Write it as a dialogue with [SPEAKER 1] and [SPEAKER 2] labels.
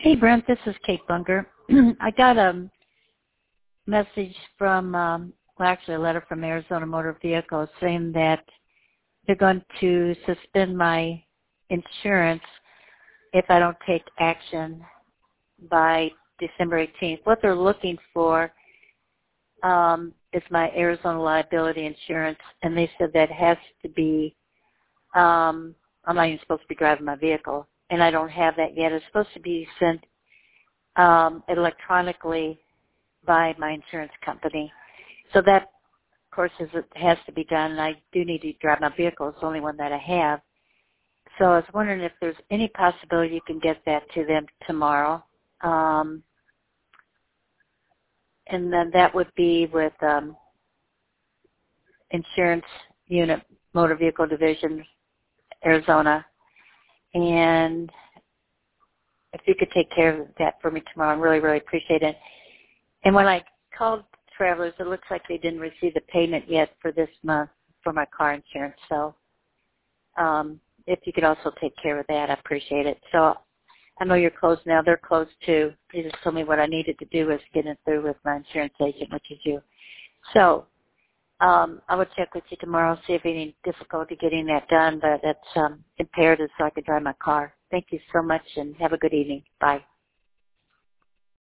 [SPEAKER 1] Hey, Brent, this is Kate Bunger. I got a message from, actually a letter from Arizona Motor Vehicle saying that they're going to suspend my insurance if I don't take action by December 18th. What they're looking for is my Arizona liability insurance, and they said that has to be, I'm not even supposed to be driving my vehicle, and I don't have that yet. It's supposed to be sent electronically by my insurance company. So that, of course, it has to be done, and I do need to drive my vehicle. It's the only one that I have. So I was wondering if there's any possibility you can get that to them tomorrow. And then that would be with Insurance Unit, Motor Vehicle Division, Arizona. And if you could take care of that for me tomorrow, I really, really appreciate it. And when I called Travelers, it looks like they didn't receive the payment yet for this month for my car insurance. So if you could also take care of that, I appreciate it. So I know you're closed now. They're closed too. They just told me what I needed to do was get it through with my insurance agent, which is you. So I would check with you tomorrow, see if any difficulty getting that done, but that's imperative so I can drive my car. Thank you so much, and have a good evening. Bye.